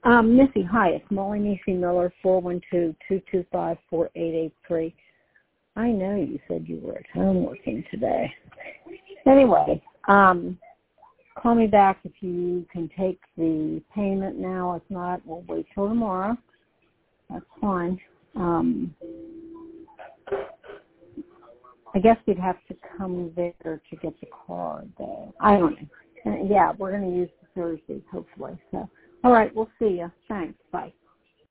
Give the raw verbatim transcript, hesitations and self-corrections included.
Um, Missy, hi, it's Molly Nisi Miller, four one two, two two five, four eight eight three. I know you said you were at home working today. Anyway, um, call me back if you can take the payment now. If not, we'll wait till tomorrow. That's fine. Um, I guess we'd have to come there to get the card, though. I don't know. Uh, yeah, we're going to use the Thursdays, hopefully. So, all right, we'll see you. Thanks. Bye.